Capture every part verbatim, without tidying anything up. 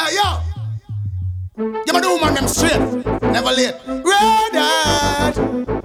Yeah, yeah. You ma do woman them straight, never late. Red Heart.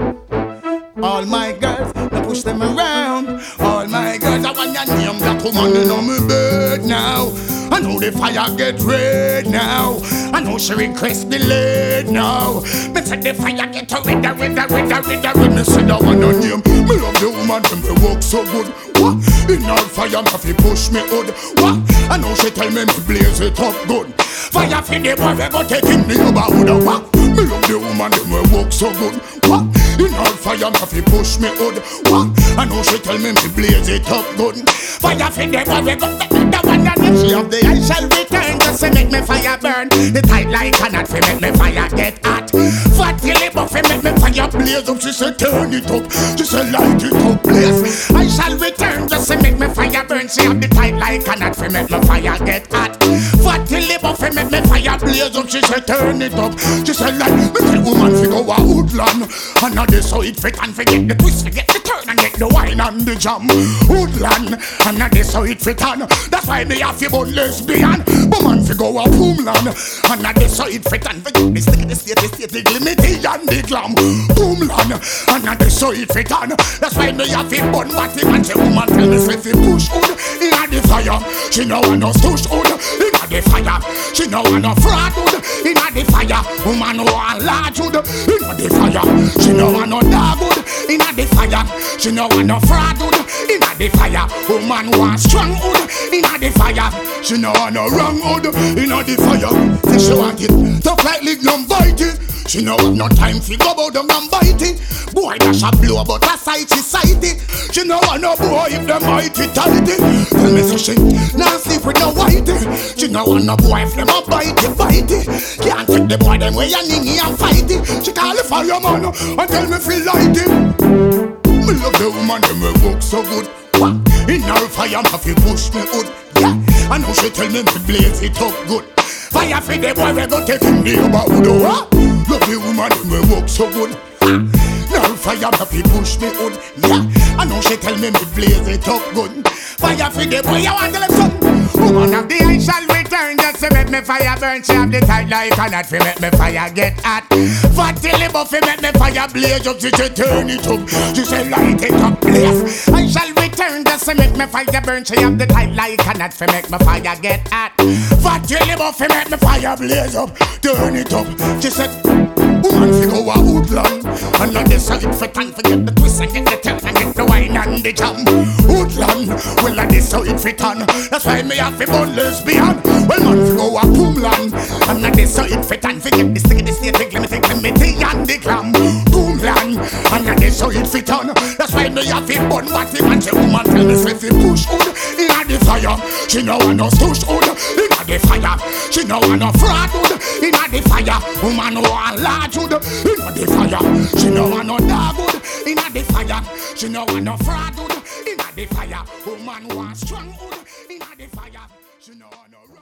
All my girls, now push them around. All my girls, I want your name, that woman in on my bed now. I know the fire get red now. I know she request the lead now. Me say the fire get red, red, red, red, red, red. Me say that one on name. Me love the woman, them they work so good. What? In her fire, me fi push me hood. What? I know she tell me me blaze it up good. Fire fi the boy, we go take him the over hood. What? Me love the woman, them we work so good. What? In her fire, me fi push me hood. What? I know she tell me me blaze it up good. Fire fi the boy, we go take him the one and if she have the I shall return just to make me fire burn. The tight like cannot fi make me fire get hot. Fat till it buff fi make me fire blaze up. She say turn it up, she say light it up blaze. I shall return just to make me fire burn. She have the tight like cannot fi make me fire get hot. Fat till it buff fi make me fire blaze up. She say turn it up, she say light. Me tell woman fi go a woodland, and now this how it fit and forget the twist, forget the turn and get the wine and the jam. Woodland, and now this how it fit on. That's why me have fi bun lesbian. Woman fi go a homeland, and now this how it fit and forget the state, the state, the state, the glimity and the glam. Homeland, and now this how it fit on. That's why me have fi bun batty man. Say woman tell me say fi push hood inna the fire. She know I no stush hood inna the fire. She know I no fraud hood inna the fire. Woman who a large hood inna the fire. She know I no dog hood inna the fire. She know I no fraud hood inna the fire. Woman who a strong hood inna the fire. She know I no wrong hood inna the fire. Say she want it tough like lignum bite it. She know have no time fi go bout down and bite it. Boy dash a blow but a sight she sight it. She know I no boy if them mighty tight it. Tell me say she nah sleep with no whitey. She know I no boy if them a bite it, bite it. Can't take the boy them way and ningy and fight it. She call the fireman and tell me fi light it. Me love the woman them we work so good. What? In her fire me fi push me hood. Yeah, I know she tell me to blaze it up good. Fire fi the boy we go take him the over hood. What? Love the woman them we work so good. Now fire me fi push me hood. Yeah, I know she tell me to blaze it up good. Fire fi the boy you want to let something. Woman of the I shall return just to make me fire burn. She have the tight like cannot fi make me fire get hot. Fat till it buff fi make me fire blaze up. She say turn it up, she say light it up blaze. I shall return just to make me fire burn. She have the tight like cannot fi make me fire get hot. Fat till it buff fi make me fire blaze up. Turn it up, she said woman fi go a woodland, and on the side fit and forget the twist and get the turn and get the wine and the jam. Woodland, well on this how it fit on. That's why me have fi bun lesbian. Well man fi go a homeland, and on this how it fit and forget the sticky, the state, the glimity, glimity and the glam. Homeland, and on this how it fit on. That's why me have fi bun batty man. Say woman tell me say fi push hood inna the fire. She know I no stush hood inna the fire. She know I no fraud hood inna the fire. Woman who a large hood inna the fire. She know I no dog hood inna the fire. She know I no fraud hood inna the fire. Woman who a strong hood inna the fire. She know I no